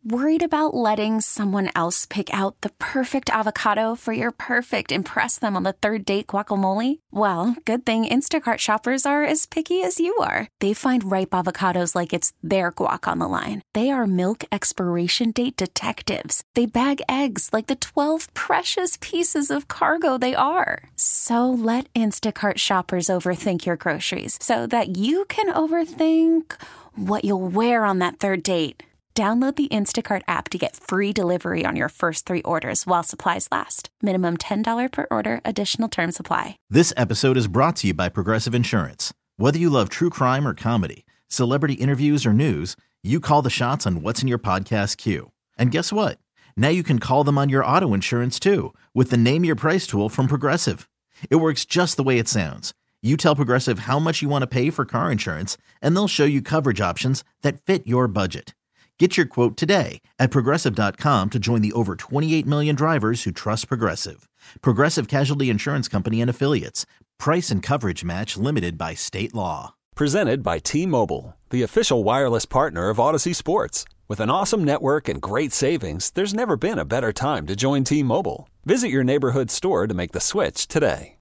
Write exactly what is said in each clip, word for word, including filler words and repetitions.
Worried about letting someone else pick out the perfect avocado for your perfect impress them on the third date guacamole? Well, good thing Instacart shoppers are as picky as you are. They find ripe avocados like it's their guac on the line. They are milk expiration date detectives. They bag eggs like the twelve precious pieces of cargo they are. So let Instacart shoppers overthink your groceries so that you can overthink what you'll wear on that third date. Download the Instacart app to get free delivery on your first three orders while supplies last. Minimum ten dollars per order. Additional terms apply. This episode is brought to you by Progressive Insurance. Whether you love true crime or comedy, celebrity interviews or news, you call the shots on what's in your podcast queue. And guess what? Now you can call them on your auto insurance too with the Name Your Price tool from Progressive. It works just the way it sounds. You tell Progressive how much you want to pay for car insurance, and they'll show you coverage options that fit your budget. Get your quote today at Progressive dot com to join the over twenty-eight million drivers who trust Progressive. Progressive Casualty Insurance Company and Affiliates. Price and coverage match limited by state law. Presented by T-Mobile, the official wireless partner of Odyssey Sports. With an awesome network and great savings, there's never been a better time to join T-Mobile. Visit your neighborhood store to make the switch today.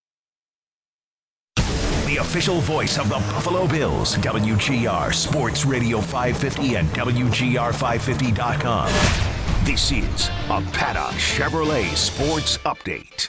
The official voice of the Buffalo Bills, W G R Sports Radio five fifty and W G R five fifty dot com. This is a Paddock Chevrolet Sports Update.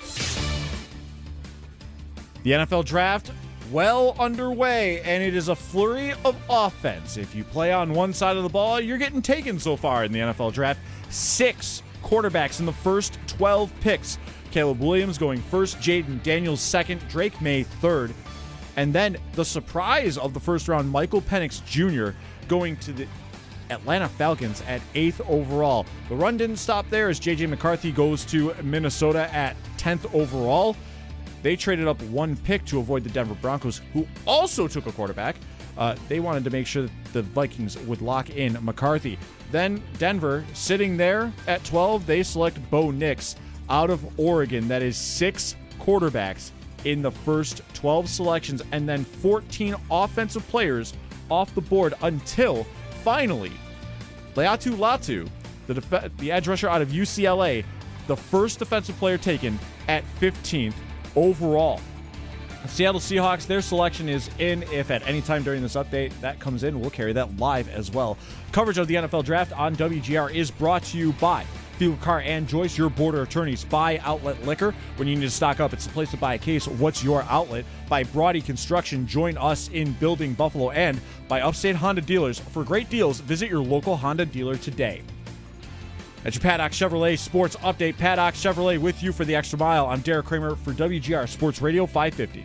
The N F L Draft well underway, and it is a flurry of offense. If you play on one side of the ball, you're getting taken so far in the N F L Draft. Six quarterbacks in the first twelve picks. Caleb Williams going first, Jaden Daniels second, Drake May third. And then the surprise of the first round, Michael Penix Junior going to the Atlanta Falcons at eighth overall. The run didn't stop there as J J McCarthy goes to Minnesota at tenth overall. They traded up one pick to avoid the Denver Broncos, who also took a quarterback. Uh, they wanted to make sure that the Vikings would lock in McCarthy. Then Denver, sitting there at twelve, they select Bo Nix out of Oregon. That is six quarterbacks in the first twelve selections, and then fourteen offensive players off the board until finally Laiatu Latu, the, def- the edge rusher out of U C L A, the first defensive player taken at fifteenth overall. The Seattle Seahawks, their selection is in. If at any time during this update that comes in, we'll carry that live as well. Coverage of the N F L Draft on W G R is brought to you by Field Car and Joyce, your border attorneys. Buy Outlet Liquor. When you need to stock up, it's the place to buy a case. What's your outlet? By Brody Construction. Join us in building Buffalo. And by Upstate Honda Dealers. For great deals, visit your local Honda dealer today. That's your Paddock Chevrolet Sports Update. Paddock Chevrolet with you for the extra mile. I'm Derek Kramer for W G R Sports Radio five fifty.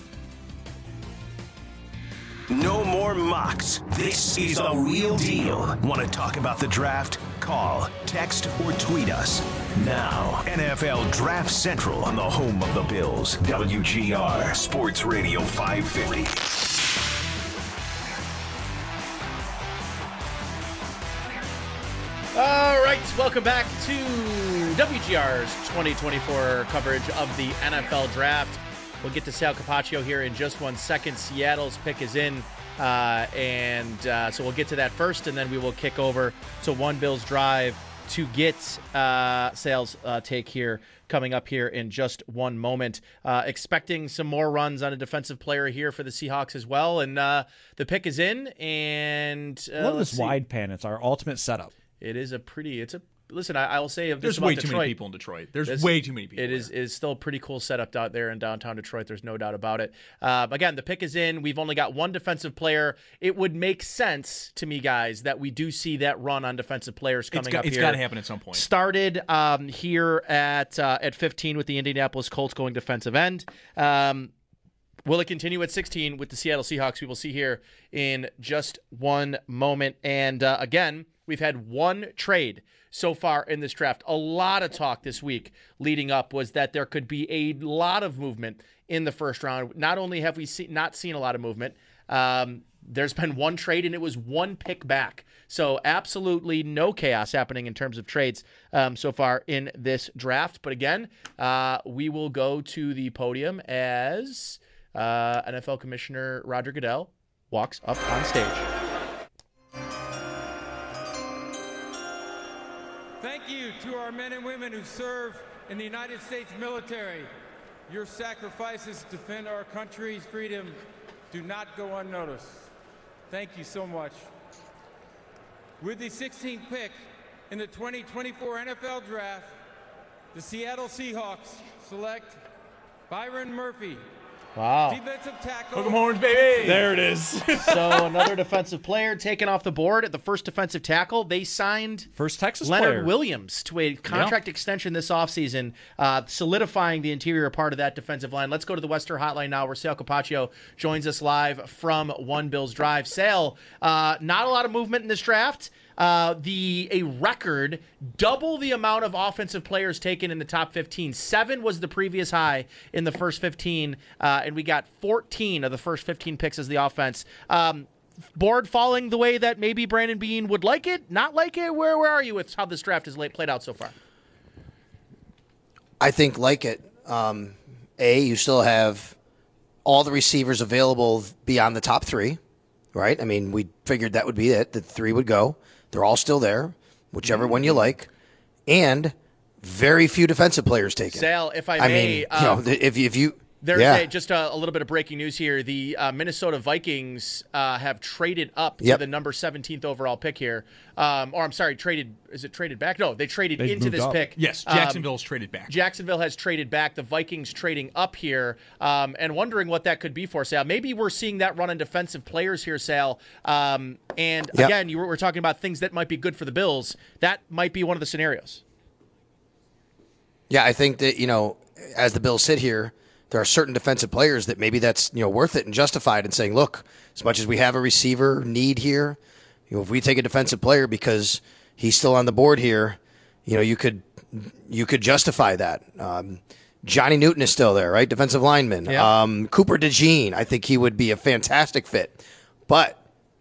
No more mocks. This is a real deal. Want to talk about the draft? Call, text, or tweet us. Now, N F L Draft Central on the home of the Bills. W G R Sports Radio five fifty. All right, welcome back to W G R's twenty twenty-four coverage of the N F L Draft. We'll get to Sal Capaccio here in just one second. Seattle's pick is in, uh, and uh, so we'll get to that first, and then we will kick over to One Bills Drive to get uh, Sal's uh, take here coming up here in just one moment. Uh, expecting some more runs on a defensive player here for the Seahawks as well, and uh, the pick is in. And uh, I love this see. wide pan. It's our ultimate setup. It is a pretty. It's a. Listen, I, I will say, if there's about way Detroit, too many people in Detroit. There's this, way too many people. It is is still a pretty cool setup out there in downtown Detroit. There's no doubt about it. Uh, again, the pick is in. We've only got one defensive player. It would make sense to me, guys, that we do see that run on defensive players coming it's got, up it's here. It's got to happen at some point. Started um, here at uh, at fifteen with the Indianapolis Colts going defensive end. Um, Will it continue at sixteen with the Seattle Seahawks? We will see here in just one moment. And uh, again, we've had one trade so far in this draft. A lot of talk this week leading up was that there could be a lot of movement in the first round. Not only have we see, not seen a lot of movement, um, there's been one trade, and it was one pick back. So absolutely no chaos happening in terms of trades um, so far in this draft. But again, uh, we will go to the podium as uh, N F L Commissioner Roger Goodell walks up on stage. Thank you to our men and women who serve in the United States military. Your sacrifices to defend our country's freedom do not go unnoticed. Thank you so much. With the sixteenth pick in the twenty twenty-four N F L Draft, the Seattle Seahawks select Byron Murphy. Wow. Defensive tackle. Hook 'em horns, baby. There it is. So another defensive player taken off the board at the first defensive tackle. They signed First Texas Leonard player. Williams to a contract yeah. extension this offseason, uh, solidifying the interior part of that defensive line. Let's go to the Western Hotline now, where Sale Capaccio joins us live from One Bills Drive. Sale, uh, not a lot of movement in this draft. Uh, the a record double the amount of offensive players taken in the top fifteen. Seven was the previous high in the first fifteen, uh, and we got fourteen of the first fifteen picks as the offense. Um, board falling the way that maybe Brandon Beane would like it, not like it. Where where are you with how this draft has late played out so far? I think like it. Um, a, you still have all the receivers available beyond the top three, right? I mean, we figured that would be it. The three would go. They're all still there, whichever one you like, and very few defensive players taken. Sal, if I, I may, mean, um, you know, if if you there's yeah. a, just a, a little bit of breaking news here. The uh, Minnesota Vikings uh, have traded up yep. to the number seventeenth overall pick here, um, or I'm sorry, traded. Is it traded back? No, they traded They've into this up. pick. Yes, Um, Jacksonville's traded back. Jacksonville has traded back. The Vikings trading up here, um, and wondering what that could be for Sal. Maybe we're seeing that run on defensive players here, Sal. Um, and yep. again, you were, we're talking about things that might be good for the Bills. That might be one of the scenarios. Yeah, I think that, you know, as the Bills sit here, there are certain defensive players that maybe that's, you know, worth it and justified in saying, look, as much as we have a receiver need here, you know, if we take a defensive player because he's still on the board here, you know, you could you could justify that. Um, Johnny Newton is still there, right? Defensive lineman. Yeah. Um, Cooper DeJean, I think he would be a fantastic fit. But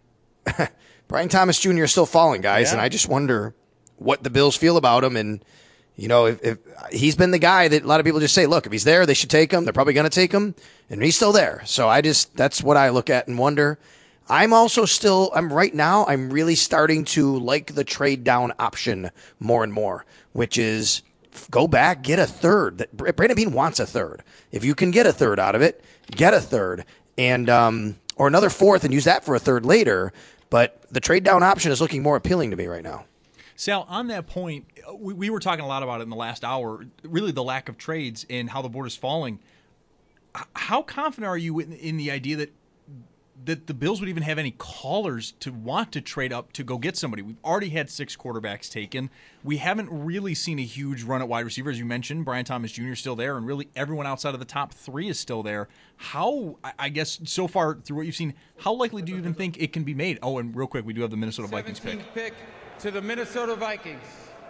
Brian Thomas Junior is still falling, guys, Yeah. and I just wonder what the Bills feel about him. And, you know, if, if he's been the guy that a lot of people just say, look, if he's there, they should take him. They're probably going to take him, and he's still there. So I just, that's what I look at and wonder. I'm also still, I'm right now, I'm really starting to like the trade down option more and more, which is go back, get a third. That Brandon Beane wants a third. If you can get a third out of it, get a third, and um, or another fourth and use that for a third later. But the trade down option is looking more appealing to me right now. Sal, on that point, we, we were talking a lot about it in the last hour, really the lack of trades and how the board is falling. H- How confident are you in, in the idea that that the Bills would even have any callers to want to trade up to go get somebody? We've already had six quarterbacks taken. We haven't really seen a huge run at wide receiver. As you mentioned, Brian Thomas Junior is still there, and really everyone outside of the top three is still there. How, I- I guess, so far through what you've seen, how likely do you even think it can be made? Oh, and real quick, we do have the Minnesota Vikings pick. seventeenth pick to the Minnesota Vikings.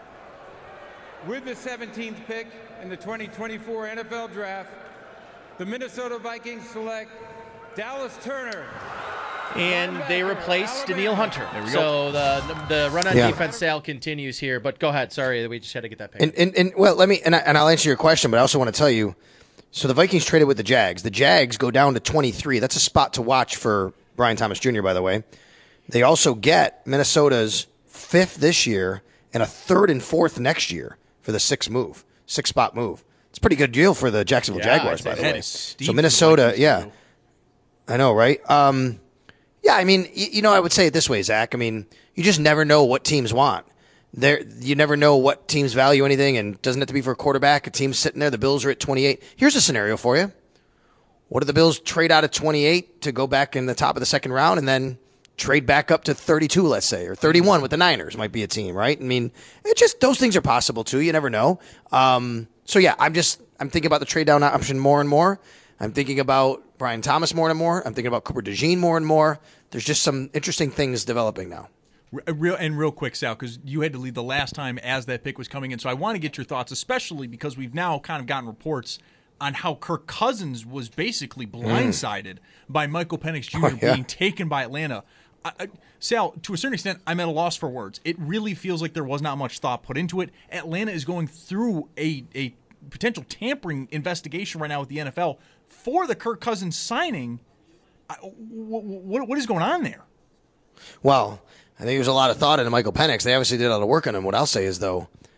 With the seventeenth pick in the twenty twenty-four N F L Draft, the Minnesota Vikings select Dallas Turner. And they replaced Daniil Hunter. There we so the the run on Yeah. defense sale continues here. But go ahead. Sorry, we just had to get that pick. And, and, and well, let me, and, I, and I'll answer your question, but I also want to tell you, so the Vikings traded with the Jags. The Jags go down to twenty-three. That's a spot to watch for Brian Thomas Junior, by the way. They also get Minnesota's fifth this year and a third and fourth next year for the sixth move, six spot move. It's a pretty good deal for the Jacksonville Yeah, Jaguars, I'd by say the that way. is steep So for the Minnesota, Vikings, yeah. too. I know, right? Um, yeah, I mean, you, you know, I would say it this way, Zach. I mean, you just never know what teams want. There, you never know what teams value anything, and it doesn't have to be for a quarterback. A team's sitting there. The Bills are at twenty-eight. Here's a scenario for you. What do the Bills trade out of twenty-eight to go back in the top of the second round, and then trade back up to thirty-two, let's say, or thirty-one with the Niners might be a team, right? I mean, it just those things are possible too. You never know. Um, so yeah, I'm just I'm thinking about the trade down option more and more. I'm thinking about Brian Thomas more and more. I'm thinking about Cooper DeJean more and more. There's just some interesting things developing now. Real and real quick, Sal, because you had to lead the last time as that pick was coming in. So I want to get your thoughts, especially because we've now kind of gotten reports on how Kirk Cousins was basically blindsided mm. by Michael Penix Junior Oh, yeah. being taken by Atlanta. I, I, Sal, to a certain extent, I'm at a loss for words. It really feels like there was not much thought put into it. Atlanta is going through a, a potential tampering investigation right now with the N F L for the Kirk Cousins signing. I, what, what, what is going on there? Well, I think there's a lot of thought into Michael Penix. They obviously did a lot of work on him. What I'll say is, though,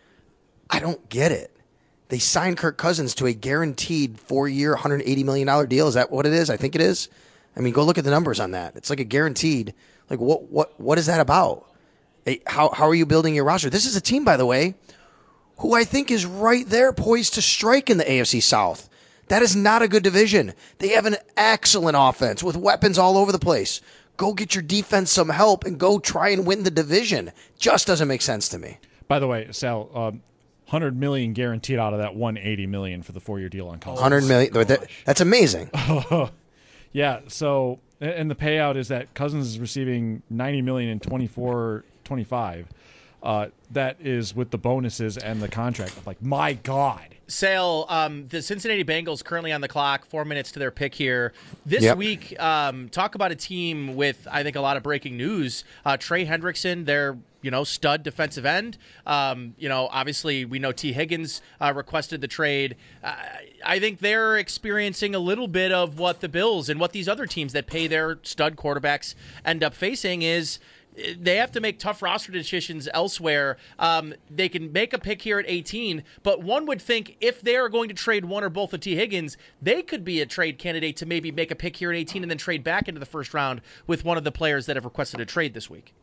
I don't get it. They signed Kirk Cousins to a guaranteed four-year, one hundred eighty million dollars deal. Is that what it is? I think it is. I mean, go look at the numbers on that. It's like a guaranteed. Like, what what what is that about? Hey, how how are you building your roster? This is a team, by the way, who I think is right there poised to strike in the A F C South. That is not a good division. They have an excellent offense with weapons all over the place. Go get your defense some help and go try and win the division. Just doesn't make sense to me. By the way, Sal, um, one hundred million dollars guaranteed out of that one hundred eighty million dollars for the four-year deal on Cousins. one hundred million dollars. That's amazing. Yeah, so and the payout is that Cousins is receiving ninety million dollars in twenty-four twenty-five. Uh, that is with the bonuses and the contract. Like, my God. Sale, um, the Cincinnati Bengals currently on the clock, four minutes to their pick here. This Yep. week, um, talk about a team with, I think, a lot of breaking news. Uh, Trey Hendrickson, their you know stud defensive end. Um, you know, obviously, we know T. Higgins uh, requested the trade. Uh, I think they're experiencing a little bit of what the Bills and what these other teams that pay their stud quarterbacks end up facing is they have to make tough roster decisions elsewhere. Um, they can make a pick here at eighteen, but one would think if they are going to trade one or both of T. Higgins, they could be a trade candidate to maybe make a pick here at eighteen and then trade back into the first round with one of the players that have requested a trade this week.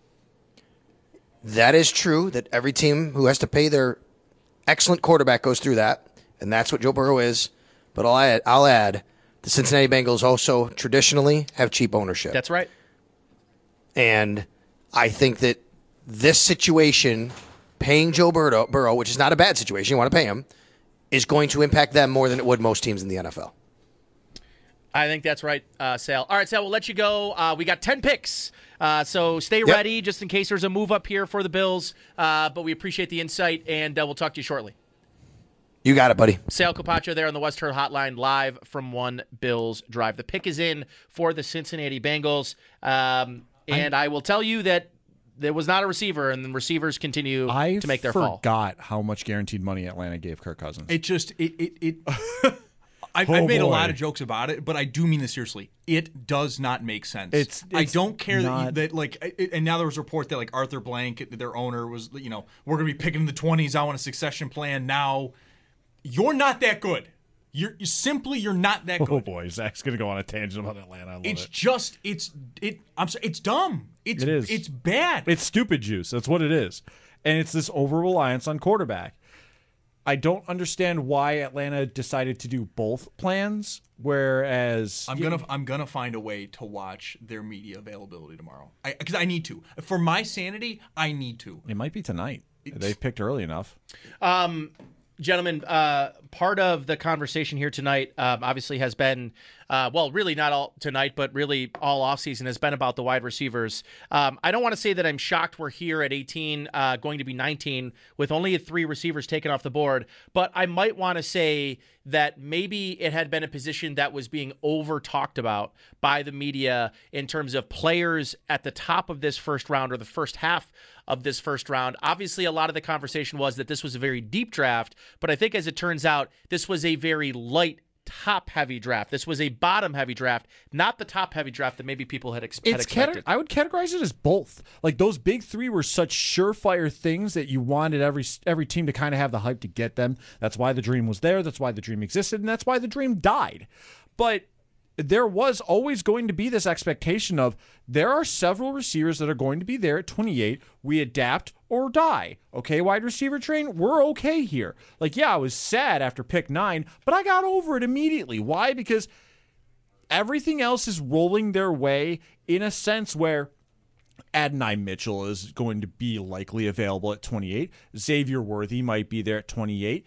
That is true, that every team who has to pay their excellent quarterback goes through that, and that's what Joe Burrow is. But I'll add, I'll add the Cincinnati Bengals also traditionally have cheap ownership. That's right. And I think that this situation, paying Joe Burrow, Burrow, which is not a bad situation, you want to pay him, is going to impact them more than it would most teams in the N F L. I think that's right, uh, Sal. All right, Sal, we'll let you go. Uh, we got ten picks, uh, so stay Yep. ready just in case there's a move up here for the Bills. Uh, but we appreciate the insight, and uh, we'll talk to you shortly. You got it, buddy. Sal Capaccio there on the West Herd Hotline, live from One Bills Drive. The pick is in for the Cincinnati Bengals, um, and I, I will tell you that there was not a receiver, and the receivers continue I to make their fall. I forgot how much guaranteed money Atlanta gave Kirk Cousins. It just it it. it I've, Oh, I've made a boy. lot of jokes about it, but I do mean this seriously. It does not make sense. It's- I it's don't care that, you, not- that like. It, and now there was a report that like Arthur Blank, their owner, was you know we're going to be picking in the twenties. I want a succession plan now. You're not that good. You're, you're simply you're not that good. Oh boy, Zach's gonna go on a tangent about Atlanta. I love It's it. just it's it. I'm sorry. It's dumb. It's It is. It's bad. It's stupid juice. That's what it is. And it's this over reliance on quarterback. I don't understand why Atlanta decided to do both plans, whereas I'm gonna I'm gonna find a way to watch their media availability tomorrow. Because I, I need to. For my sanity, I need to. it might be tonight. They picked early enough. Um, gentlemen, uh, part of the conversation here tonight um, obviously has been, uh, well, really not all tonight, but really all offseason has been about the wide receivers. Um, I don't want to say that I'm shocked we're here at eighteen, uh, going to be nineteen, with only three receivers taken off the board, but I might want to say that maybe it had been a position that was being over talked about by the media in terms of players at the top of this first round or the first half of this first round. Obviously, a lot of the conversation was that this was a very deep draft, but I think as it turns out, this was a very light top-heavy draft. This was a bottom-heavy draft, not the top-heavy draft that maybe people had, ex- had It's expected. cate- I would categorize it as both. Like those big three were such surefire things that you wanted every every team to kind of have the hype to get them. That's why the dream was there. That's why the dream existed, and that's why the dream died. But there was always going to be this expectation of there are several receivers that are going to be there at twenty-eight. We adapt or die. Okay, wide receiver train, we're okay here. Like, yeah, I was sad after pick nine, but I got over it immediately. Why? Because everything else is rolling their way in a sense where Adonai Mitchell is going to be likely available at twenty-eight. Xavier Worthy might be there at twenty-eight.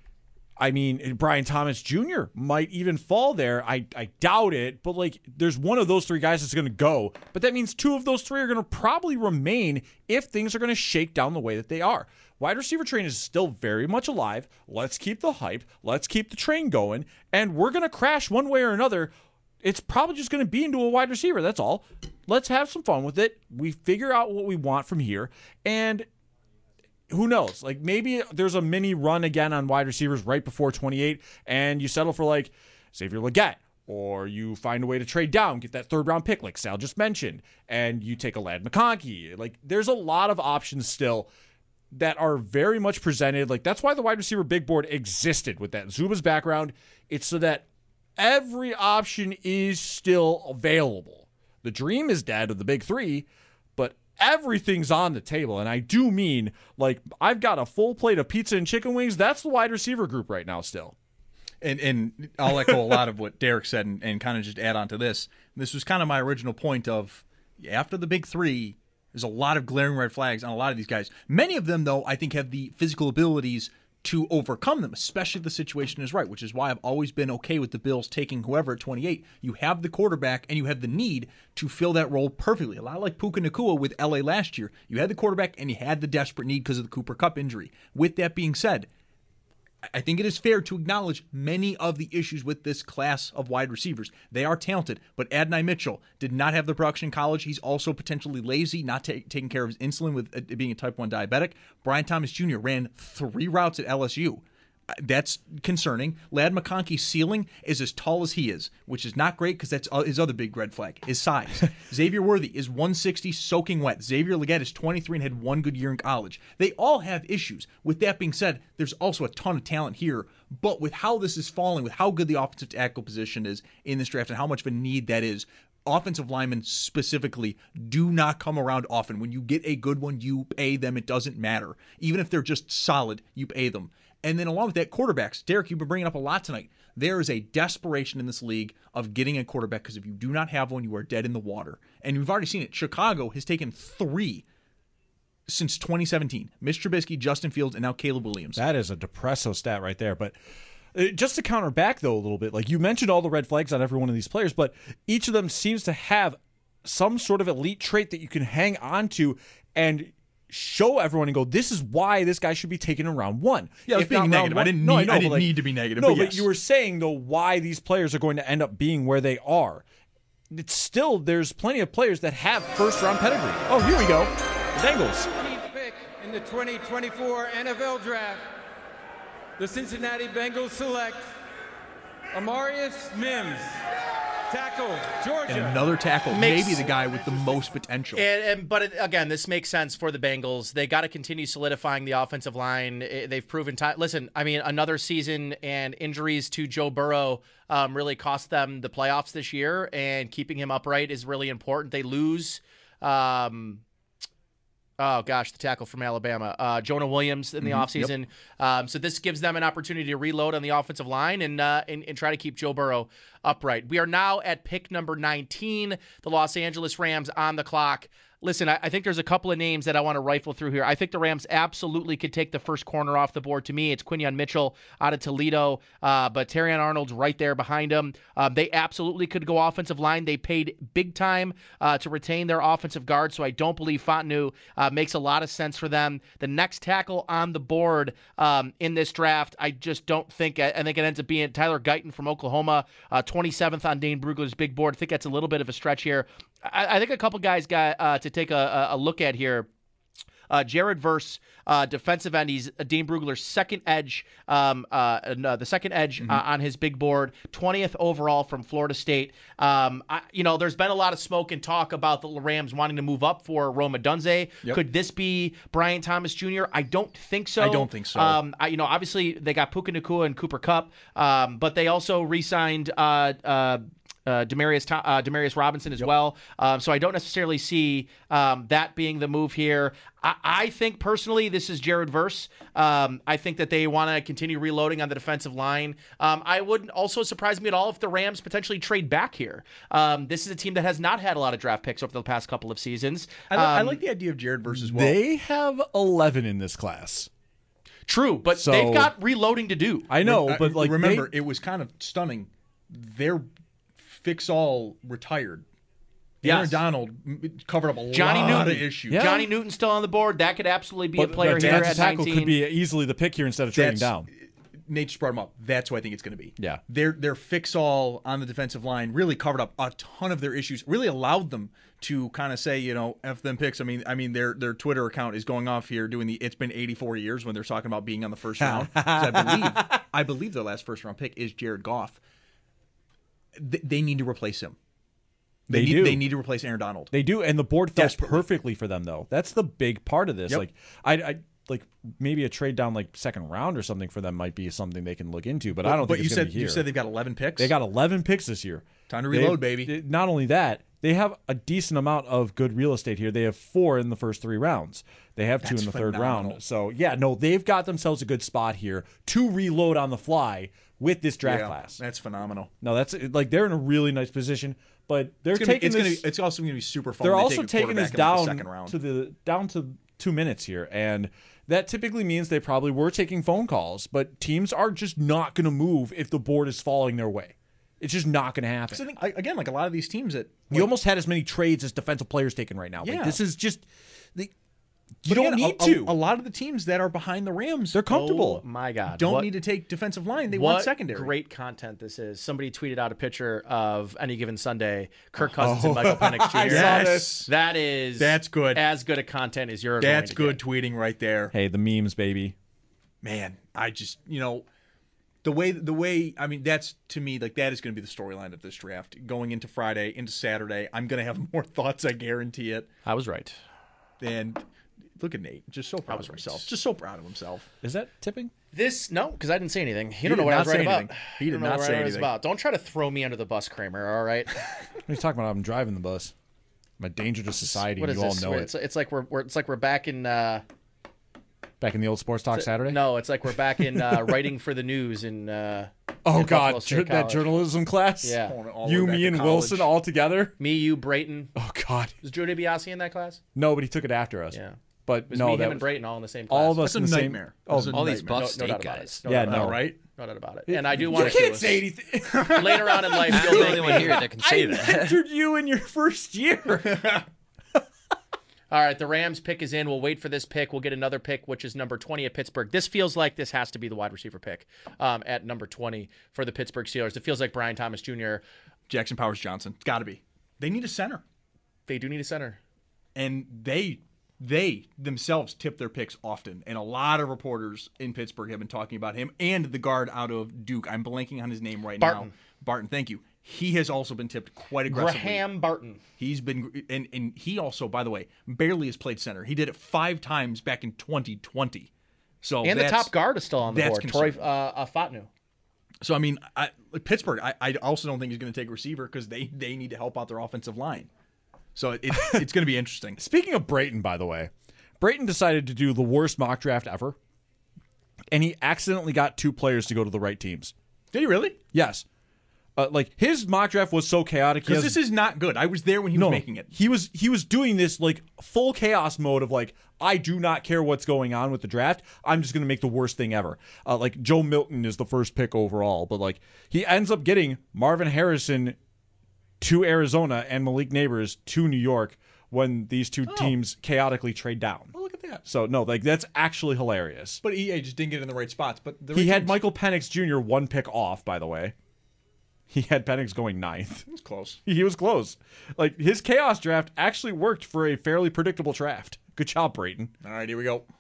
I mean, Brian Thomas Junior might even fall there. I, I doubt it, but like there's one of those three guys that's going to go. But that means two of those three are going to probably remain if things are going to shake down the way that they are. Wide receiver train is still very much alive. Let's keep the hype. Let's keep the train going. And we're going to crash one way or another. It's probably just going to be into a wide receiver. That's all. Let's have some fun with it. We figure out what we want from here. And who knows? Like maybe there's a mini run again on wide receivers right before twenty-eight, and you settle for like Xavier Legette, or you find a way to trade down, get that third round pick like Sal just mentioned, and you take a Ladd McConkey. Like there's a lot of options still. that are very much presented. Like, that's why the wide receiver big board existed with that Zuba's background. It's so that every option is still available. The dream is dead of the big three, but everything's on the table. And I do mean, like, I've got a full plate of pizza and chicken wings. That's the wide receiver group right now still. And and I'll echo a lot of what Derek said and, and kind of just add on to this. This was kind of my original point of, after the big three, there's a lot of glaring red flags on a lot of these guys. Many of them, though, I think have the physical abilities to overcome them, especially if the situation is right, which is why I've always been okay with the Bills taking whoever at twenty-eight. You have the quarterback, and you have the need to fill that role perfectly. A lot like Puka Nacua with L A last year. You had the quarterback, and you had the desperate need because of the Cooper Kupp injury. With that being said, I think it is fair to acknowledge many of the issues with this class of wide receivers. They are talented, but Adonai Mitchell did not have the production in college. He's also potentially lazy, not ta- taking care of his insulin with uh, being a type one diabetic. Brian Thomas Junior ran three routes at L S U. That's concerning. Ladd McConkey's ceiling is as tall as he is, which is not great because that's his other big red flag, his size. Xavier Worthy is one sixty soaking wet. Xavier Legette is twenty-three and had one good year in college. They all have issues. With that being said, there's also a ton of talent here, but with how this is falling, with how good the offensive tackle position is in this draft and how much of a need that is, offensive linemen specifically do not come around often. When you get a good one, you pay them. It doesn't matter. Even if they're just solid, you pay them. And then along with that, quarterbacks. Derek, you've been bringing up a lot tonight. There is a desperation in this league of getting a quarterback because if you do not have one, you are dead in the water. And we've already seen it. Chicago has taken three since twenty seventeen. Mitch Trubisky, Justin Fields, and now Caleb Williams. That is a depresso stat right there. But uh, just to counter back, though, a little bit, like you mentioned all the red flags on every one of these players, but each of them seems to have some sort of elite trait that you can hang on to and show everyone and go, this is why this guy should be taken in round one. Yeah, I was if being negative. One, I didn't, no, need, I know, I didn't like, need to be negative. No, but, but yes. you were saying, though, why these players are going to end up being where they are. It's still, there's plenty of players that have first-round pedigree. Oh, here we go. The Bengals. fifteenth pick in the twenty twenty-four N F L Draft, the Cincinnati Bengals select Amarius Mims, tackle, Georgia. And another tackle, Makes- maybe the guy with the most potential. And, and but it, again, this makes sense for the Bengals. They got to continue solidifying the offensive line. It- they've proven time. Listen, I mean, another season and injuries to Joe Burrow um, really cost them the playoffs this year, and keeping him upright is really important. They lose. Um, Oh, gosh, the tackle from Alabama, uh, Jonah Williams in the Mm-hmm. offseason. Yep. Um, so this gives them an opportunity to reload on the offensive line and, uh, and and try to keep Joe Burrow upright. We are now at pick number nineteen, the Los Angeles Rams on the clock. Listen, I, I think there's a couple of names that I want to rifle through here. I think the Rams absolutely could take the first corner off the board. To me, it's Quinyon Mitchell out of Toledo, uh, but Terrion Arnold's right there behind him. Uh, they absolutely could go offensive line. They paid big time uh, to retain their offensive guard, so I don't believe Fontenot uh, makes a lot of sense for them. The next tackle on the board um, in this draft, I just don't think. I, I think it ends up being Tyler Guyton from Oklahoma, uh, twenty-seventh on Dane Brugler's big board. I think that's a little bit of a stretch here. I, I think a couple guys got uh, to take a, a look at here. Uh, Jared Verse, uh, defensive end. He's Dean Brugler's second edge, um, uh, and, uh, the second edge mm-hmm. uh, on his big board, twentieth overall from Florida State. Um, I, you know, there's been a lot of smoke and talk about the Rams wanting to move up for Rome Odunze. Yep. Could this be Brian Thomas Junior? I don't think so. I don't think so. Um, I, you know, obviously they got Puka Nacua and Cooper Kupp, um, but they also re-signed uh, uh, Uh, Demarius uh, Demarius Robinson as yep. well. Um, so I don't necessarily see um, that being the move here. I, I think personally this is Jared Verse. Um, I think that they want to continue reloading on the defensive line. Um, I wouldn't also surprise me at all if the Rams potentially trade back here. Um, this is a team that has not had a lot of draft picks over the past couple of seasons. I, li- um, I like the idea of Jared Verse as well. They have eleven in this class. True, but so, they've got reloading to do. I know, but like remember, they, it was kind of stunning. They're Fix-all retired. Yes. Aaron Donald covered up a Johnny lot Newton. of issues. Yeah. Johnny Newton's still on the board. That could absolutely be but, a player but here defensive at tackle nineteen. could be easily the pick here instead of trading That's, down. Nate just brought him up. That's who I think it's going to be. Yeah. Their their fix-all on the defensive line really covered up a ton of their issues. Really allowed them to kind of say, you know, F them picks. I mean, I mean their their Twitter account is going off here doing the it's been eighty-four years when they're talking about being on the first round. I believe I believe their last first round pick is Jared Goff. They, they need to replace him. They, They need, do. They need to replace Aaron Donald. They do, and the board fell Desperately. perfectly for them, though. That's the big part of this. Yep. Like, I, I like maybe a trade down like second round or something for them might be something they can look into. But, but I don't but think you it's said gonna be here. you said they've got eleven picks. They got eleven picks this year. Time to reload, They've, baby. Not only that, they have a decent amount of good real estate here. They have four in the first three rounds. They have two That's in the third phenomenal. round. So yeah, no, they've got themselves a good spot here to reload on the fly with this draft yeah, class. That's phenomenal. No, that's like they're in a really nice position. But they're It's, gonna taking be, it's, this. gonna be, it's also going to be super fun. They're when they also take a taking this quarterback in, like, the down second round. to the down to two minutes here, and that typically means they probably were taking phone calls. But teams are just not going to move if the board is falling their way. It's just not going to happen. 'Cause I think, I- again, like a lot of these teams that like, You almost had as many trades as defensive players taken right now. Like, Yeah. this is just the, you but don't again, need a, to. A, a lot of the teams that are behind the Rams, They're comfortable. Oh my God! don't What- need to take defensive line. They what want secondary. great content this is. Somebody tweeted out a picture of Any Given Sunday, Kirk Cousins and Michael Penix Junior I saw this. That is That's good. As good a content as you're That's going to good get. tweeting right there. Hey, the memes, baby. Man, I just you know the way the way I mean that's to me like that is going to be the storyline of this draft going into Friday into Saturday. I'm going to have more thoughts, I guarantee it. I was right. And look at Nate, just so proud of himself. Just so proud of himself. Is that tipping? This no, because I didn't say anything. You He don't know did what I not was right say about. anything. He You did don't know not what say I was anything. about. Don't try to throw me under the bus, Kramer. All right. What are you talking about? I'm driving the bus. I'm a danger to society. What You is all this? know We're- it. It's, it's like we're, we're it's like we're back in. Uh, Back in the old Sports Talk Saturday? No, it's like we're back in uh, writing for the news in. Uh, Oh, in God. Buffalo State Ju- that College. journalism class? Yeah. Going all the You, way back me, to and college. Wilson all together? Me, you, Brayton. Oh, God. Was Joe DiBiase in that class? No, but he took it after us. Yeah. But It was no, me, that him, and was- Brayton all in the same class. all of us That's a in the same. nightmare. Oh, That's a all these nightmare. Buff no State doubt guys. about it. No Yeah, doubt no. about it. right? No doubt about it. And I do want You to can't say anything. later on in life. I'm you'll the make only me- one here that can say I that. mentored you in your first year. All right, the Rams pick is in. We'll wait for this pick. We'll get another pick, which is number twenty at Pittsburgh. This feels like this has to be the wide receiver pick um, at number twenty for the Pittsburgh Steelers. It feels like Brian Thomas Junior Jackson Powers Johnson. It's got to be. They need a center. They do need a center. And they they themselves tip their picks often. And a lot of reporters in Pittsburgh have been talking about him and the guard out of Duke. I'm blanking on his name right Barton. now. Barton, thank you. He has also been tipped quite aggressively. Graham Barton. He's been and, and he also, by the way, barely has played center. He did it five times back in twenty twenty. So And the that's- top guard is still on the that's board. Troy concerning. uh, uh, Fatnu. So I mean, I, Pittsburgh. I, I also don't think he's going to take a receiver because they they need to help out their offensive line. So it, it's going to be interesting. Speaking of Brayton, by the way, Brayton decided to do the worst mock draft ever, and he accidentally got two players to go to the right teams. Did he really? Yes. Uh, like his mock draft was so chaotic. he Because has- this is not good. I was there when he was no, making it. He was he was doing this like full chaos mode of like, I do not care what's going on with the draft. I'm just going to make the worst thing ever. Uh, like Joe Milton is the first pick overall, but like he ends up getting Marvin Harrison to Arizona and Malik Neighbors to New York when these two teams chaotically trade down. Oh, look at that. So no, like that's actually hilarious. But E A just didn't get in the right spots. But the He right had teams- Michael Penix Junior one pick off, by the way. He had Penix going ninth. It was close. He was close. Like his chaos draft actually worked for a fairly predictable draft. Good job, Brayton. All right, here we go.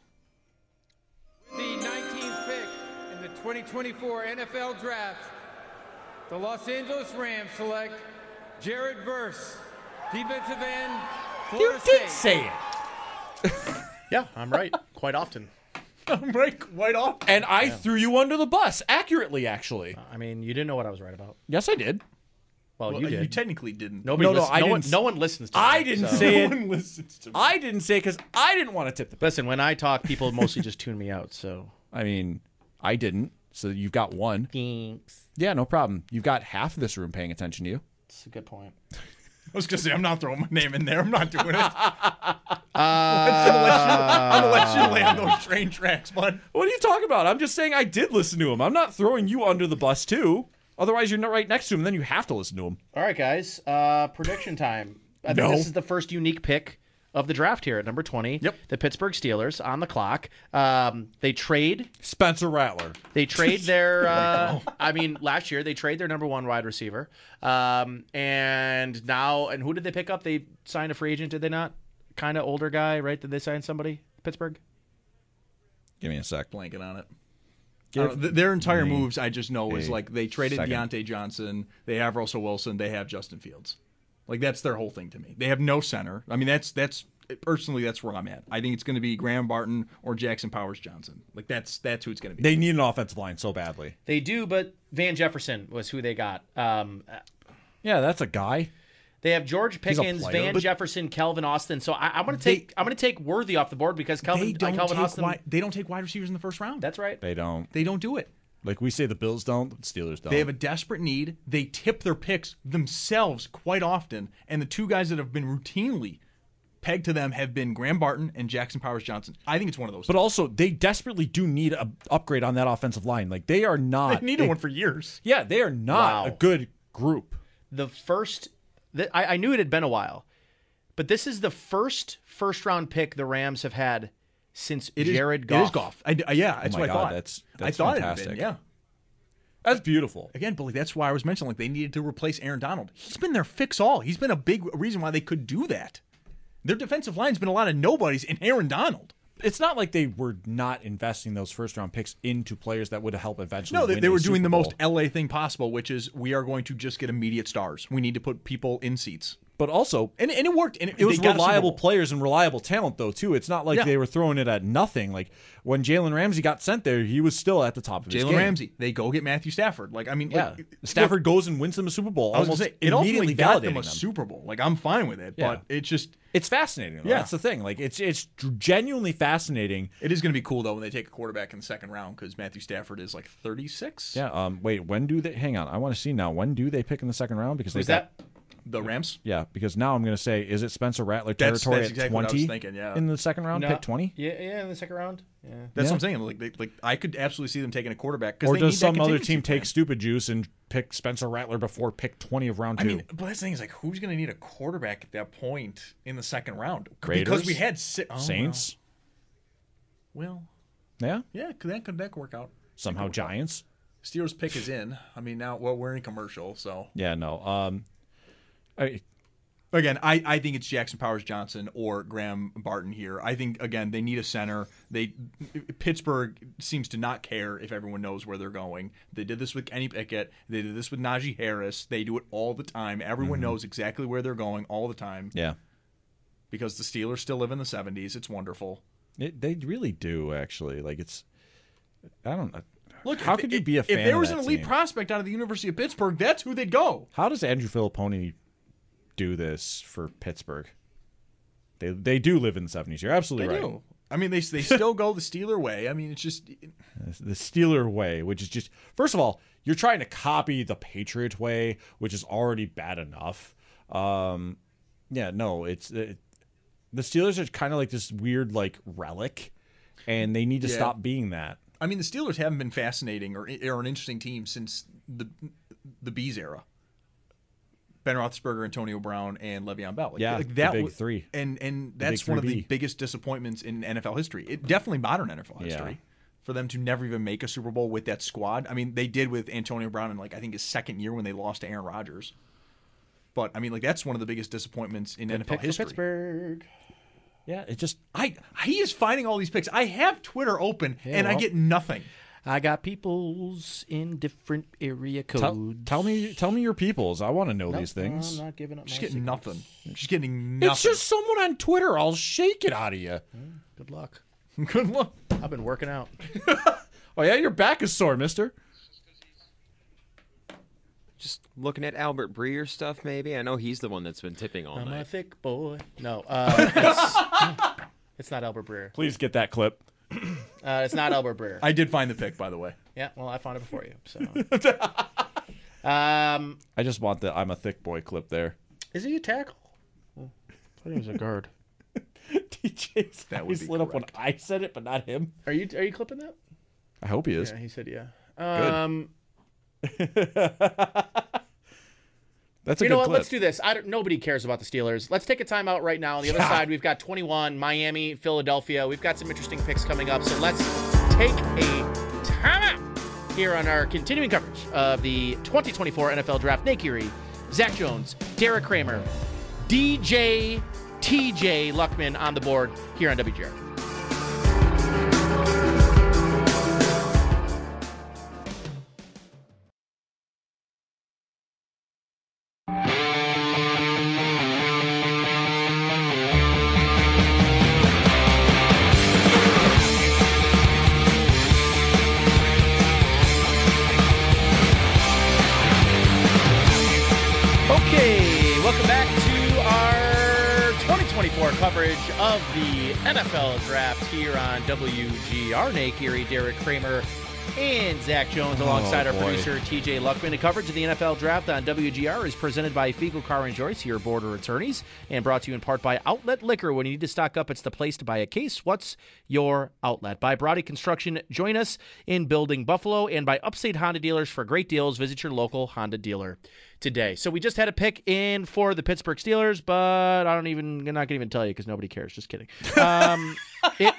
The nineteenth pick in the twenty twenty-four N F L Draft, the Los Angeles Rams select Jared Verse, defensive end, Florida State. say it. Yeah, I'm right. Quite often. I'm right quite off. And I threw you under the bus accurately, actually. I mean, you didn't know what I was right about. Yes, I did. Well, Well, you you, did. technically didn't. Nobody No, no, listens- I no one, didn't- no one listens to me. I didn't so- say it. No one listens to me. I didn't say it because I didn't want to tip the. Listen, when I talk, people mostly just tune me out. So I mean, I didn't. So you've got one. thanks. Yeah, no problem. You've got half of this room paying attention to you. That's a good point. I was gonna say I'm not throwing my name in there. I'm not doing it. Uh, I'm gonna let you, I'm gonna let you land those train tracks, bud. What are you talking about? I'm just saying I did listen to him. I'm not throwing you under the bus too. Otherwise, you're not right next to him, and then you have to listen to him. All right, guys. Uh, prediction time. I think No. this is the first unique pick of the draft here at number twenty. Yep. The Pittsburgh Steelers on the clock. Um, they trade. Spencer Rattler. They trade their. Uh, I mean, last year they trade their number one wide receiver. Um, and now, and who did they pick up? They signed a free agent, did they not? Kind of older guy, right? Did they sign somebody? Pittsburgh. Give me a sec. Blanking on it. Give I don't know, th- their entire me moves, I just know, is a like they traded second. Deontay Johnson, they have Russell Wilson, they have Justin Fields. Like that's their whole thing to me. They have no center. I mean, that's that's personally, that's where I'm at. I think it's going to be Graham Barton or Jackson Powers Johnson. Like that's that's who it's going to be. They need an offensive line so badly. They do, but Van Jefferson was who they got. Um, yeah, that's a guy. They have George Pickens, player, Van but- Jefferson, Kelvin Austin. So I, I'm going to take They- I'm going to take Worthy off the board because Kelvin, they don't uh, Kelvin take Austin. wide, they don't take wide receivers in the first round. That's right. They don't. They don't do it. Like we say the Bills don't, the Steelers don't. They have a desperate need. They tip their picks themselves quite often, and the two guys that have been routinely pegged to them have been Graham Barton and Jackson Powers Johnson. I think it's one of those. But also, they desperately do need an upgrade on that offensive line. Like they are not. They needed a- one for years. Yeah, they are not Wow. a good group. The first, the, I, I knew it had been a while, but this is the first first round pick the Rams have had since It is, Jared Goff. It is Goff. I, I- yeah, that's Oh my what I God, thought. that's- I that's thought fantastic. it had been. Yeah. That's beautiful. Again, but like, that's why I was mentioning like they needed to replace Aaron Donald. He's been their fix all. He's been a big reason why they could do that. Their defensive line's been a lot of nobodies and Aaron Donald. It's not like they were not investing those first round picks into players that would help eventually. No, they, win they a were doing Super the Bowl. most L A thing possible, which is we are going to just get immediate stars. We need to put people in seats. But also, And, and it worked. And it, it was they got a Super reliable Bowl. players and reliable talent, though, too. It's not like Yeah. they were throwing it at nothing. Like when Jalen Ramsey got sent there, he was still at the top of his Jalen game. Ramsey. They go get Matthew Stafford. Like I mean, Yeah, like, Stafford goes and wins them a Super Bowl. I was almost gonna say, it immediately ultimately got them validating a Super Bowl. Like I'm fine with it, Yeah. but it just It's fascinating. Though. Yeah. That's the thing. Like it's it's genuinely fascinating. it is going to be cool though when they take a quarterback in the second round because Matthew Stafford is like thirty-six. Yeah. Um. Wait. When do they? Hang on. I want to see now. When do they pick in the second round? Because they Was that? The Rams. Yeah. Because now I'm going to say, is it Spencer Rattler That's- territory that's at exactly what I was twenty thinking, yeah. in the second round? No. Pick twenty. Yeah, yeah, in the second round. Yeah. That's Yeah. what I'm saying. Like, they, like I could absolutely see them taking a quarterback. 'cause Or they does need that some other contingency team take plan. stupid juice and pick Spencer Rattler before pick twenty of round I two? mean, but that's the thing is like, who's going to need a quarterback at that point in the second round? Raiders? Because we had si- oh, Saints. Well, Yeah. well, yeah, could that could that could work out? Somehow That could work out. Giants. Steelers pick is in. I mean, now well, we're in commercial, so Yeah. No. Um. I, again, I, I think it's Jackson Powers Johnson or Graham Barton here. I think again they need a center. They Pittsburgh seems to not care if everyone knows where they're going. They did this with Kenny Pickett. They did this with Najee Harris. They do it all the time. Everyone knows exactly where they're going all the time yeah. because the Steelers still live in the seventies. It's wonderful. It, they really do actually. Like it's. I don't know. Look, how if, could you be a fan If there of was that an elite team? prospect out of the University of Pittsburgh, that's who they'd go. How does Andrew Filipponi do this for Pittsburgh? They they do live in the seventies. You're absolutely They right. do. I mean, they they still go the Steeler way. I mean, it's just The Steeler way, which is just first of all, you're trying to copy the Patriot way, which is already bad enough. Um, yeah, no, it's it, the Steelers are kind of like this weird like relic, and they need to Yeah. stop being that. I mean, the Steelers haven't been fascinating or, or an interesting team since the the Bees era. Ben Roethlisberger, Antonio Brown, and Le'Veon Bell. Like, Yeah, like the that big wa- three. And and The that's big one of the three B. biggest disappointments in N F L history. It definitely modern N F L Yeah. history. For them to never even make a Super Bowl with that squad. I mean, they did with Antonio Brown in like I think his second year when they lost to Aaron Rodgers. But I mean, like that's one of the biggest disappointments in N F L Pick for history. Pittsburgh. Yeah, it just I he is finding all these picks. I have Twitter open and I well. get nothing. I got peoples in different area codes. tell, tell me tell me your peoples. I want to know Nope, these things. I'm not giving up. Just my getting secrets. nothing. Just getting nothing. It's just someone on Twitter. I'll shake it out of you. Good luck. good luck. I've been working out. Oh yeah, your back is sore, Mister. Just looking at Albert Breer stuff, maybe. I know he's the one that's been tipping all I'm a night. thick boy. No, uh, it's, it's not Albert Breer. Please get that clip. Uh, it's not Albert Breer. I did find the pick, by the way. Yeah, well, I found it before you. So, um, I just want the "I'm a thick boy" clip there. is he a tackle? I thought he was a guard. D J's That would eyes be lit up when I said it, but not him. Are you are you clipping that? I hope he is. Yeah, he said yeah. Um, That's a you good know what? clip. Let's do this. I don't, nobody cares about the Steelers. Let's take a timeout right now. On the other side, we've got twenty-one, Miami, Philadelphia. We've got some interesting picks coming up. So let's take a timeout here on our continuing coverage of the twenty twenty-four N F L Draft. Nate Geary, Zach Jones, Derek Kramer, D J T J Luckman on the board here on W G R. coverage of the N F L Draft here on W G R. Nate Geary, Derek Kramer, and Zach Jones alongside oh, our producer T J Luckman. The coverage of the N F L Draft on W G R is presented by Fiegel Car and Joyce, your border attorneys, and brought to you in part by Outlet Liquor. When you need to stock up, it's the place to buy a case. What's your outlet? By Brody Construction, join us in building Buffalo, and by Upstate Honda Dealers for great deals. Visit your local Honda dealer today. So we just had a pick in for the Pittsburgh Steelers, but I don't even, I'm not going to even tell you because nobody cares. Just kidding. Um, it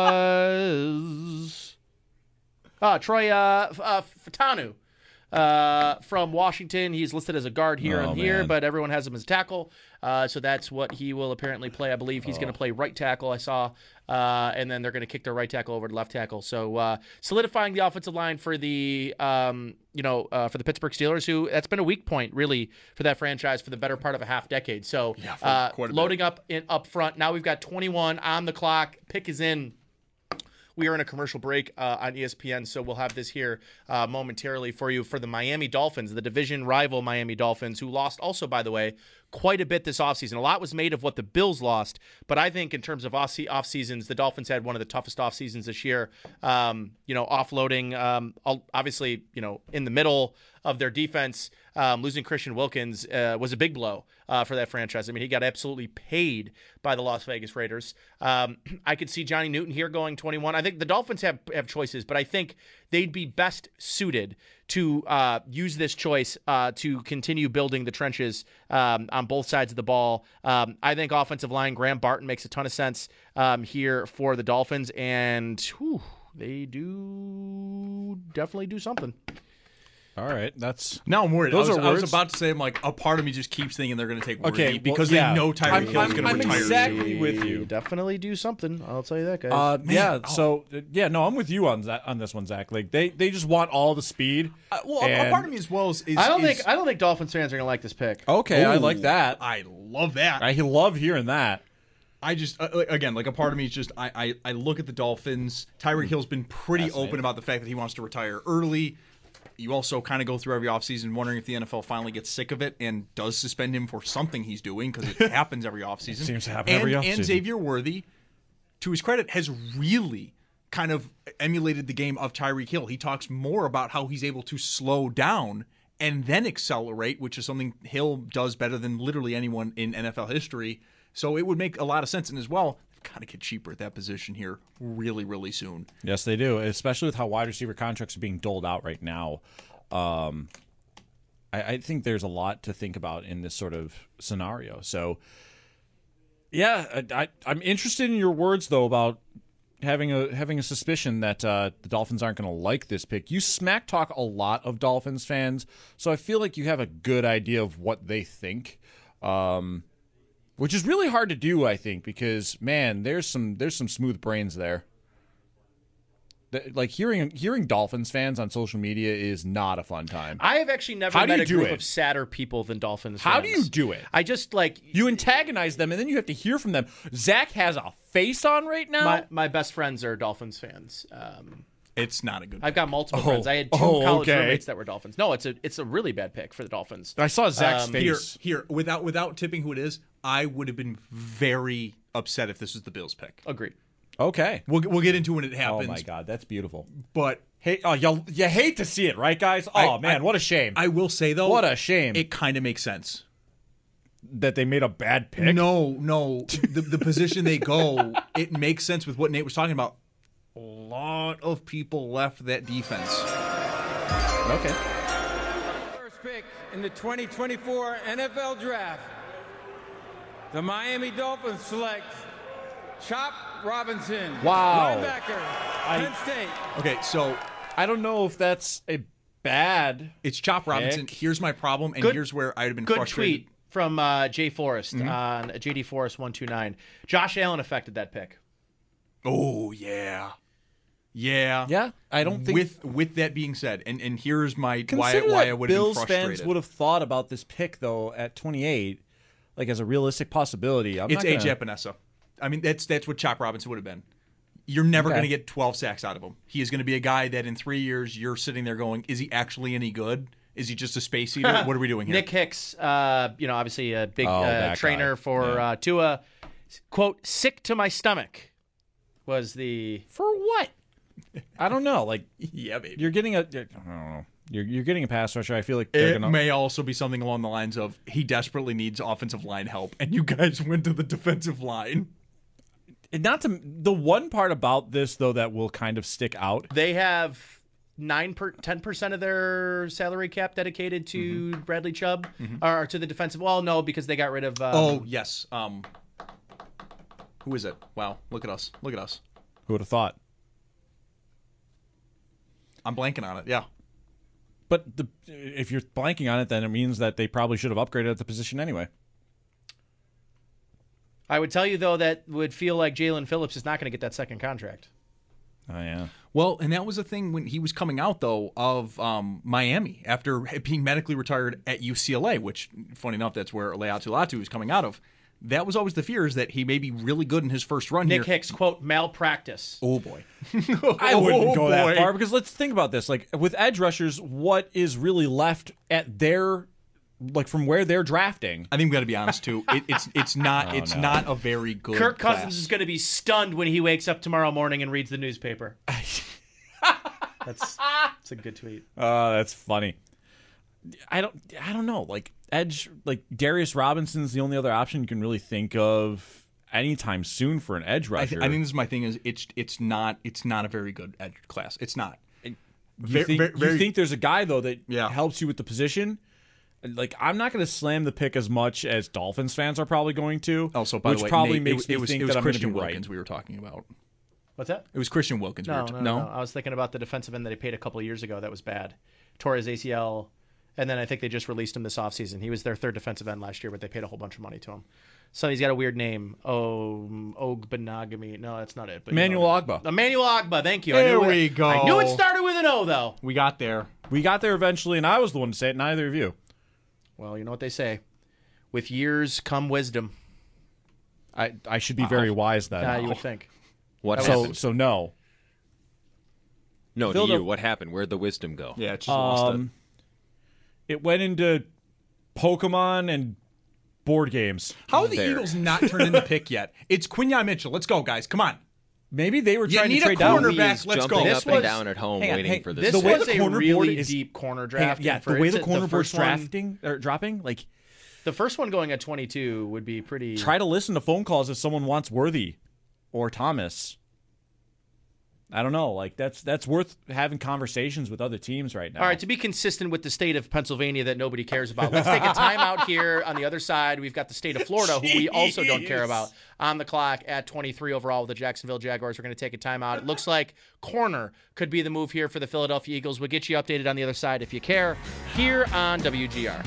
was... Uh, Troy uh, uh, Fatanu uh, from Washington. He's listed as a guard here oh, and here, man. but everyone has him as a tackle. Uh, so that's what he will apparently play. I believe he's oh. going to play right tackle, I saw. Uh, and then they're going to kick their right tackle over to left tackle. So uh, solidifying the offensive line for the um, you know uh, for the Pittsburgh Steelers, who that's been a weak point really for that franchise for the better part of a half decade. So yeah, uh, loading up in up front. Now we've got twenty-one on the clock. Pick is in. We are in a commercial break uh, on E S P N, so we'll have this here uh, momentarily for you for the Miami Dolphins, the division rival Miami Dolphins, who lost also, by the way, quite a bit this offseason. A lot was made of what the Bills lost, but I think in terms of off seasons, the Dolphins had one of the toughest off seasons this year. Um, you know, offloading, um, obviously, you know, in the middle of their defense, um, losing Christian Wilkins uh, was a big blow uh, for that franchise. I mean, he got absolutely paid by the Las Vegas Raiders. Um, I could see Johnny Newton here going twenty-one. I think the Dolphins have, have choices, but I think they'd be best suited to uh, use this choice uh, to continue building the trenches um, on both sides of the ball. Um, I think offensive line, Graham Barton makes a ton of sense um, here for the Dolphins, and whew, they do definitely do something. All right, that's now I'm worried. Those I was, are I was words. about to say, I'm like, a part of me just keeps thinking they're going to take Worthy okay, because well, yeah. they know Tyreek Hill is going to I'm retire. exactly with you. Definitely do something. I'll tell you that, guys. Uh, Man, yeah. oh. So yeah, no, I'm with you on that on this one, Zach. Like they, they just want all the speed. Uh, well, and... a part of me as well is. is I don't is, think I don't think Dolphins fans are going to like this pick. Okay, Ooh, I like that. I love that. I love hearing that. I just uh, again, like a part of me is just I I, I look at the Dolphins. Tyreek Hill's been pretty open about the fact that he wants to retire early. You also kind of go through every offseason wondering if the N F L finally gets sick of it and does suspend him for something he's doing because it happens every offseason. Seems to happen and, every offseason. And Xavier Worthy, to his credit, has really kind of emulated the game of Tyreek Hill. He talks more about how he's able to slow down and then accelerate, which is something Hill does better than literally anyone in N F L history. So it would make a lot of sense. And as well, they've got to get cheaper at that position here really, really soon. Yes, they do, especially with how wide receiver contracts are being doled out right now. Um, I, I think there's a lot to think about in this sort of scenario. So, yeah, I, I, I'm interested in your words, though, about having a having a suspicion that uh, the Dolphins aren't going to like this pick. You smack talk a lot of Dolphins fans, so I feel like you have a good idea of what they think. Um, Which is really hard to do, I think, because man, there's some there's some smooth brains there. The, like hearing hearing Dolphins fans on social media is not a fun time. I have actually never How do met you a do group it? of sadder people than Dolphins How fans. do you do it? I just like You antagonize them, and then you have to hear from them. Zach has a face on right now. my my best friends are Dolphins fans. Um, It's not a good I've got multiple Oh, friends. I had two oh, college okay. roommates that were Dolphins. No, it's a it's a really bad pick for the Dolphins. I saw Zach's Um, face. Here, here, without without tipping who it is, I would have been very upset if this was the Bills pick. Agreed. Okay. We'll we'll get into when it Oh happens. my God, that's beautiful. But Hey, oh, you you hate to see it, right, guys? Oh I- man, I- what a shame. I will say though, What a shame. It kind of makes sense. that they made a bad pick. No, no, the the position they go, it makes sense with what Nate was talking about. A lot of people left that defense. Okay. First pick in the twenty twenty-four N F L Draft, the Miami Dolphins select Chop Robinson. Wow. Linebacker, I- Penn State. Okay, so I don't know if that's a bad. it's Chop Robinson. Pick. Here's my problem, and Good- here's where I'd have been Good frustrated. tweet from uh, Jay Forrest Mm-hmm. on J D Forrest one two nine. Josh Allen affected that pick. Oh yeah, yeah, Yeah, I don't think. With with that being said, and, and here's my why Consider why that I would have been Bills frustrated. fans would have thought about this pick though at twenty-eight, like as a realistic possibility. I'm It's not A J gonna- Epinesa. I mean, that's that's what Chop Robinson would have been. You're never Okay. going to get twelve sacks out of him. He is going to be a guy that in three years you're sitting there going, is he actually any good? Is he just a space eater? What are we doing here? Nick Hicks, uh, you know, obviously a big Oh, uh, that trainer guy. for Yeah. uh, Tua, Quote, sick to my stomach was the... For what? I don't know. Like, yeah, baby. You're getting a... I don't know. You're, you're getting a pass rusher. I feel like they're it gonna... may also be something along the lines of he desperately needs offensive line help, and you guys went to the defensive line. Not to... The one part about this, though, that will kind of stick out... They have... Nine per ten percent of their salary cap dedicated to mm-hmm. Bradley Chubb, mm-hmm. or to the defensive. Well, no, because they got rid of. Um, oh yes. Um, who is it? Wow! Look at us! Look at us! Who would have thought? I'm blanking on it. Yeah. But the if you're blanking on it, then it means that they probably should have upgraded at the position anyway. I would tell you though that would feel like Jalen Phillips is not going to get that second contract. Oh, yeah. Well, and that was the thing when he was coming out, though, of um, Miami after being medically retired at U C L A, which, funny enough, that's where Leatu Latu was coming out of. That was always the fear, is that he may be really good in his first run Nick here. Hicks, quote, malpractice. Oh, boy. I wouldn't oh, go boy. that far, because let's think about this. Like, with edge rushers, what is really left at their... Like from where they're drafting, I think we got to be honest too. It, it's it's not oh, it's no. not a very good. Kirk class. Cousins is going to be stunned when he wakes up tomorrow morning and reads the newspaper. that's that's a good tweet. Oh, uh, that's funny. I don't I don't know. Like edge, like Darius Robinson's the only other option you can really think of anytime soon for an edge rusher. I, th- I think this is my thing. Is it's it's not it's not a very good edge class. It's not. You, very, think, very, very, you think there's a guy though that yeah. helps you with the position? Like, I'm not going to slam the pick as much as Dolphins fans are probably going to. Also, by which the way, probably Nate, makes it, me it was, think it was that I'm Christian be Wilkins right. we were talking about. What's that? It was Christian Wilkins. No, we were t- no, no? no, no. I was thinking about the defensive end that he paid a couple of years ago that was bad. Tore his A C L, and then I think they just released him this offseason. He was their third defensive end last year, but they paid a whole bunch of money to him. So he's got a weird name. Oh, Ogbenagami. No, that's not it. But Emmanuel you know Ogba. Emmanuel Ogba. Thank you. There I knew we it, go. I knew it started with an O, though. We got there. We got there eventually, and I was the one to say it, neither of you. Well, you know what they say. With years come wisdom. I I should be very wise then. Yeah, you would think. What so, happened? So no. No, Phil to you. the- What happened? Where'd the wisdom go? Yeah, it just lost it. Um, it went into Pokemon and board games. How are the There. Eagles not turned in the pick yet? It's Quinyon Mitchell. Let's go, guys. Come on. Maybe they were You trying need to a trade down. cornerback. He's Let's jumping go. up This and was- down at home, hang on, waiting hang- for This this. The way was the a corner really board is- deep corner Hang on, draft. yeah, the way the corner board's one, drafting or dropping, like the first one going at twenty-two would be pretty. try to listen to phone calls if someone wants Worthy or Thomas. I don't know. Like that's that's worth having conversations with other teams right now. All right, to be consistent with the state of Pennsylvania that nobody cares about, let's take a timeout here. On the other side, we've got the state of Florida, who we also don't care about. On the clock at twenty-three overall with the Jacksonville Jaguars. We're going to take a timeout. It looks like corner could be the move here for the Philadelphia Eagles. We'll get you updated on the other side if you care, here on W G R.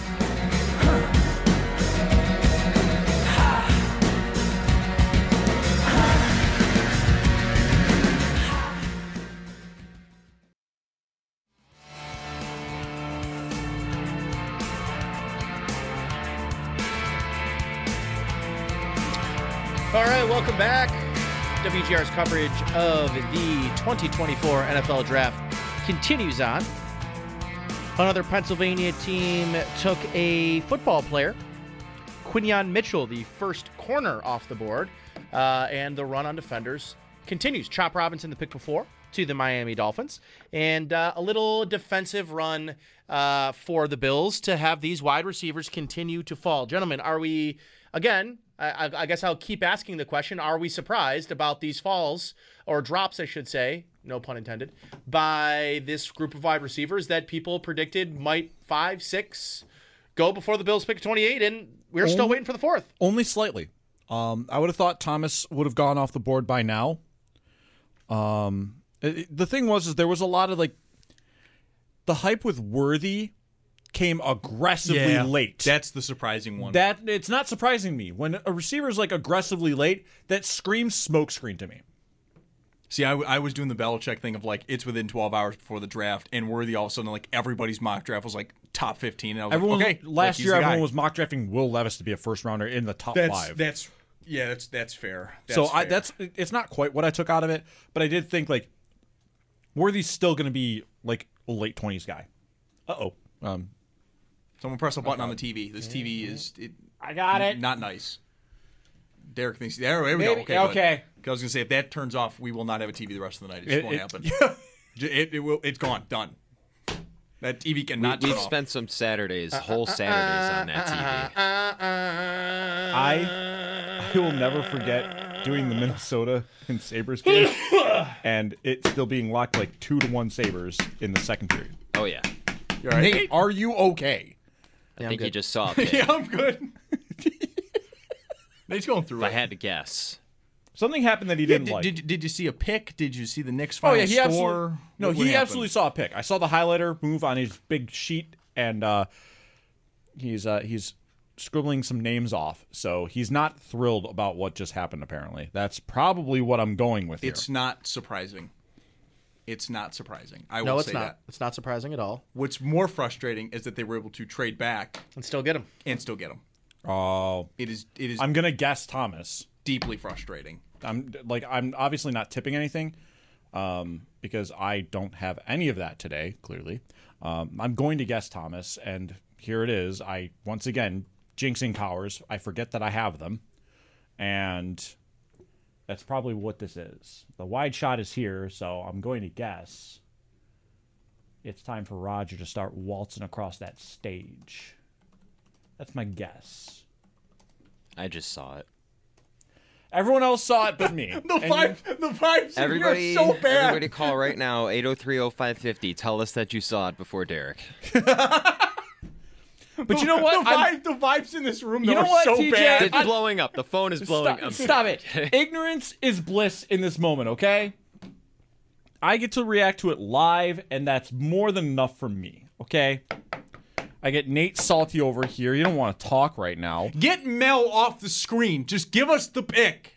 All right, welcome back. W G R's coverage of the twenty twenty-four N F L Draft continues on. Another Pennsylvania team took a football player, Quinyon Mitchell, the first corner off the board, uh, and the run on defenders continues. Chop Robinson, the pick before, to the Miami Dolphins, and uh, a little defensive run uh, for the Bills to have these wide receivers continue to fall. Gentlemen, are we, again, I, I guess I'll keep asking the question, are we surprised about these falls, or drops, I should say, no pun intended, by this group of wide receivers that people predicted might five, six go before the Bills pick twenty-eight, and we're still Only- waiting for the fourth? Only slightly. Um, I would have thought Thomas would have gone off the board by now. Um, it- the thing was, is there was a lot of like the hype with Worthy came aggressively Yeah, late. That's the surprising one. That it's not surprising me when a receiver is like aggressively late. That screams smokescreen to me. See, I, w- I was doing the Belichick thing of like it's within twelve hours before the draft, and Worthy all of a sudden like everybody's mock draft was like top fifteen. And I was Everyone, like, okay, last like, he's year the everyone guy. was mock drafting Will Levis to be a first rounder in the top That's five. that's yeah, that's that's fair. That's so I, fair. that's it's not quite what I took out of it, but I did think like Worthy's still going to be like a late twenties guy. Uh oh. Um, Someone press a button on the T V. This T V is it, I got it. Not nice. Derek thinks. There, there we Maybe, go. Okay. okay. I was going to say, if that turns off, we will not have a T V the rest of the night. It just It- won't it- happen. yeah. It, it will. It's gone. Done. That T V We, cannot we've turn off. spent some Saturdays, whole Saturdays on that T V. I, I will never forget doing the Minnesota and Sabres game, and it still being locked like two to one Sabres in the second period. Oh, yeah. You're right. Nate, are you okay? I think you just saw it. Yeah, I'm good. Nate's going through If I it. had to guess. Something happened that he Yeah, didn't did, like. did, did you see a pick? Did you see the Knicks Oh final yeah, he score? absolutely. No, What- what he happened? absolutely saw a pick. I saw the highlighter move on his big sheet, and uh, he's uh, he's scribbling some names off. So he's not thrilled about what just happened. Apparently, that's probably what I'm going with here. It's not surprising. It's not surprising. I No, will it's say not. that. It's not surprising at all. What's more frustrating is that they were able to trade back And still get him. and still get him. Oh, It is. It is I'm gonna guess Thomas. deeply frustrating. I'm like I'm obviously not tipping anything, um, because I don't have any of that today. Clearly, um, I'm going to guess Thomas, and here it is. I once again jinxing powers. I forget that I have them, and that's probably what this is. The wide shot is here, so I'm going to guess it's time for Roger to start waltzing across that stage. That's my guess. I just saw it. Everyone else saw it but me. The And five, the vibes Everybody, are so bad. everybody call right now, eight oh three oh five fifty. Tell us that you saw it before Derek. But you know what? The, I'm- vibe, the vibes in this room You though, know are what, so T J? bad. It's blowing up. The phone is blowing Stop, up. stop it. Ignorance is bliss in this moment, okay? I get to react to it live, and that's more than enough for me, okay? I get Nate salty over here. You don't want to talk right now. Get Mel off the screen. Just give us the pick.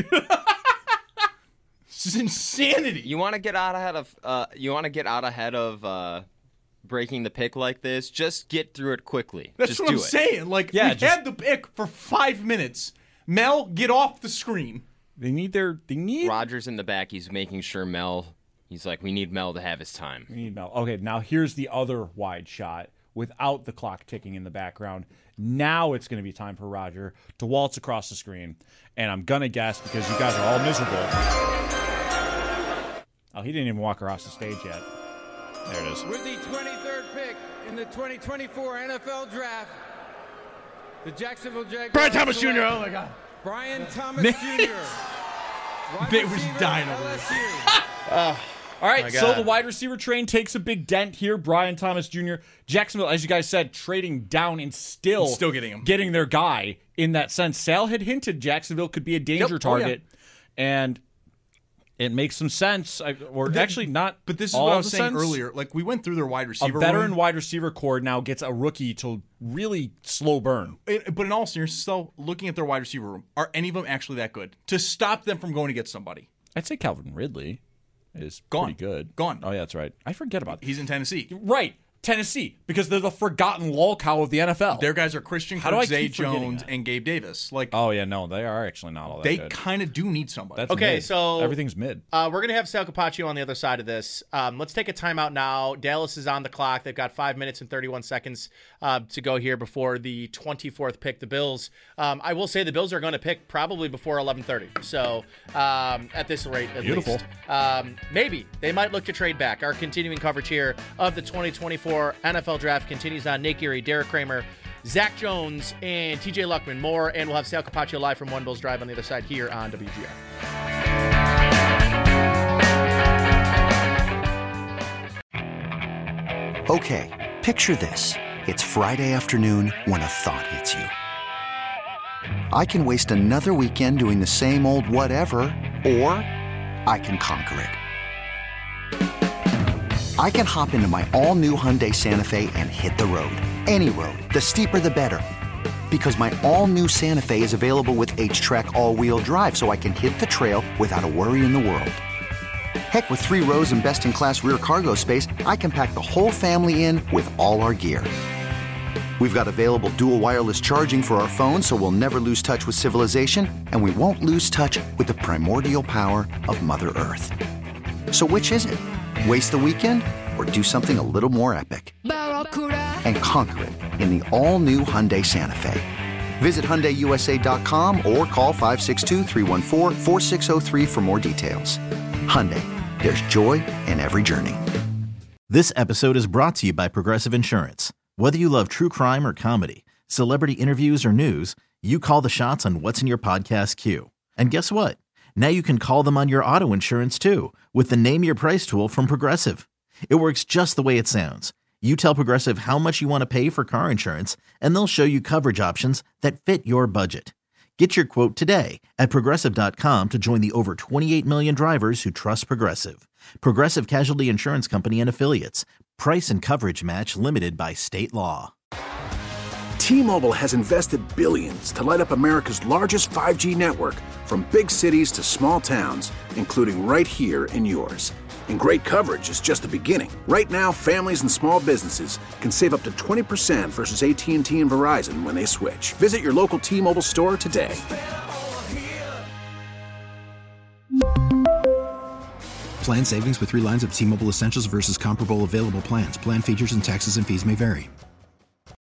This is insanity. You want to get out ahead of uh, you want to get out ahead of uh, breaking the pick like this? Just get through it quickly. That's just what do I'm it. saying. Like, Yeah, we've just- had the pick for five minutes. Mel, get off the screen. They need their. They need. Roger's in the back. He's making sure Mel. He's like, we need Mel to have his time. We need Mel. Okay, now here's the other wide shot without the clock ticking in the background. Now it's going to be time for Roger to waltz across the screen. And I'm going to guess, because you guys are all miserable. Oh, he didn't even walk across the stage yet. There it is. With the twenty-third pick in the twenty twenty-four N F L Draft, the Jacksonville Jaguars. Brian Thomas select Junior Oh my God. Brian Thomas Junior Wide Nate was receiver, dying over L this. S U. All right, my so God. the wide receiver train takes a big dent here. Brian Thomas Junior Jacksonville, as you guys said, trading down and still, Still getting him. getting their guy in that sense. Sal had hinted Jacksonville could be a danger Yep. Oh, yeah. target, and it makes some sense. I, or But thi- actually, not. But this is all what I of was the saying sense. earlier. Like, we went through their wide A receiver veteran room. wide receiver core now gets a rookie to really slow burn. It- but in all seriousness, though, looking at their wide receiver room, are any of them actually that good to stop them from going to get somebody? I'd say Calvin Ridley is Gone. pretty good. Gone. Oh yeah, that's right. I forget about He's in Tennessee. right. Tennessee, because they're the forgotten lol cow of the N F L. Their guys are Christian How do I Kirk, Zay keep forgetting Jones, that? and Gabe Davis. Like, Oh yeah, no, they are actually not all that they good. kind of do need somebody. That's Okay, mid. so- everything's mid. Uh, we're going to have Sal Capaccio on the other side of this. Um, let's take a timeout now. Dallas is on the clock. They've got five minutes and thirty-one seconds uh, to go here before the twenty-fourth pick, the Bills. Um, I will say the Bills are going to pick probably before eleven thirty. So um, at this rate, at Beautiful. least. Um, maybe they might look to trade back. Our continuing coverage here of the twenty twenty-four N F L Draft continues on. Nick Geary, Derek Kramer, Zach Jones, and T J Luckman. More, and we'll have Sal Capaccio live from One Bills Drive on the other side here on W G R. Okay, picture this. It's Friday afternoon when a thought hits you. I can waste another weekend doing the same old whatever, or I can conquer it. I can hop into my all-new Hyundai Santa Fe and hit the road. Any road. The steeper, the better. Because my all-new Santa Fe is available with H-Track all-wheel drive, so I can hit the trail without a worry in the world. Heck, with three rows and best-in-class rear cargo space, I can pack the whole family in with all our gear. We've got available dual wireless charging for our phones, so we'll never lose touch with civilization, and we won't lose touch with the primordial power of Mother Earth. So which is it? Waste the weekend or do something a little more epic? And conquer it in the all-new Hyundai Santa Fe. Visit Hyundai U S A dot com or call five six two, three one four, four six zero three for more details. Hyundai, there's joy in every journey. This episode is brought to you by Progressive Insurance. Whether you love true crime or comedy, celebrity interviews or news, you call the shots on what's in your podcast queue. And guess what? Now you can call them on your auto insurance too with the Name Your Price tool from Progressive. It works just the way it sounds. You tell Progressive how much you want to pay for car insurance, and they'll show you coverage options that fit your budget. Get your quote today at Progressive dot com to join the over twenty-eight million drivers who trust Progressive. Progressive Casualty Insurance Company and Affiliates. Price and coverage match limited by state law. T-Mobile has invested billions to light up America's largest five G network, from big cities to small towns, including right here in yours. And great coverage is just the beginning. Right now, families and small businesses can save up to twenty percent versus A T and T and Verizon when they switch. Visit your local T-Mobile store today. Plan savings with three lines of T-Mobile Essentials versus comparable available plans. Plan features and taxes and fees may vary.